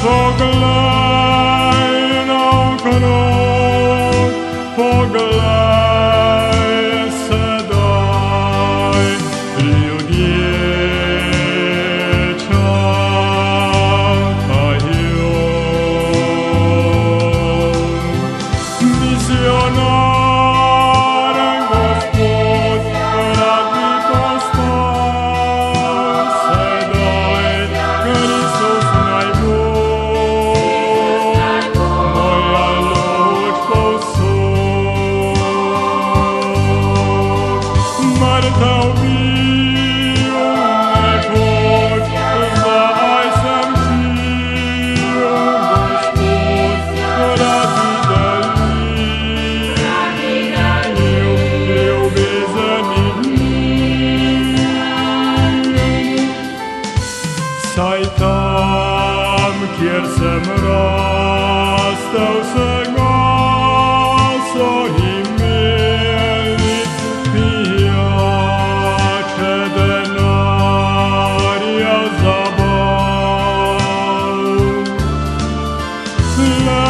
Poglej naokrog, poglej sedaj, ljudje čakajo. Misionar Gospod rad bi postal sedaj, Kristus naj bo moja luč povsod. Mrtev bil nekoč, zdaj sem živ, Gospod rad bi delil ljubezen in mir. Saj tam, kjer sem rastel, vsega so imeli, pijače, denarja, zabav. Le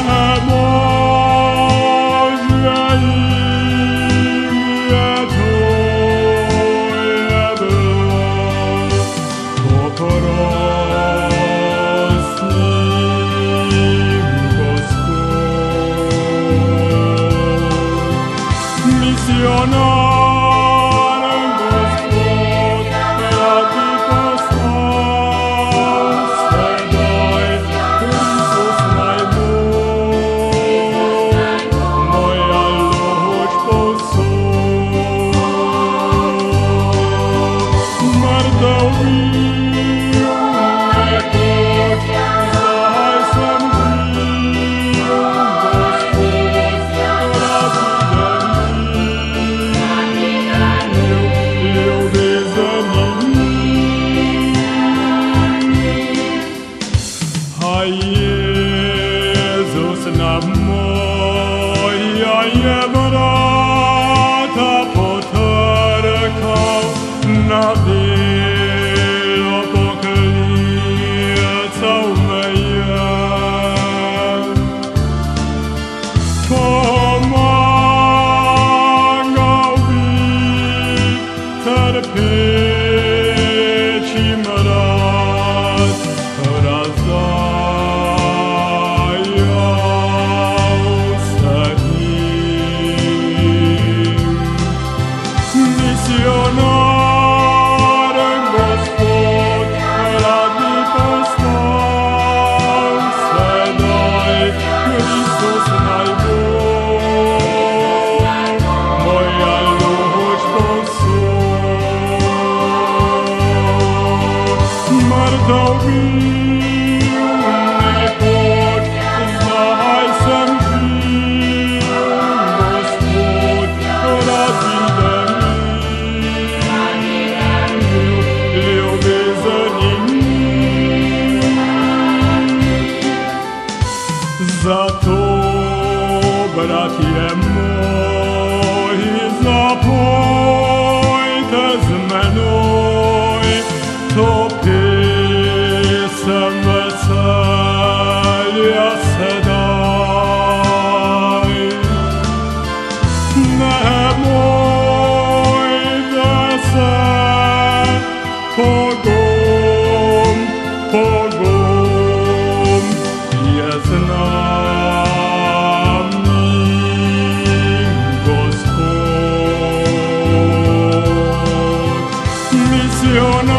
Božje jim je to je bilo, poprosti Gospod. Misionar Gospod rad bi postal sedaj, Kristus naj bo moja luč povsod. Mrtev bil nekoč, zdaj sem živ, Gospod rad bi delil ljubezen in mir. A Jezus nam moja je vrata potrkal, na delo poklical me je. Pomagal bi trpečim rad, razdajal se njim. Misionar Gospod rad bi postal sedaj, Kristus naj bo moja luč povsod. Mrtev bil nekoč, zdaj sem živ, Gospod rad bi delil ljubezen in mir. Zato, bratje moji, zapojte z menoj to pesem veselja sedaj. Ne bojte se, pogum, pogum je z nami Gospod. Misionar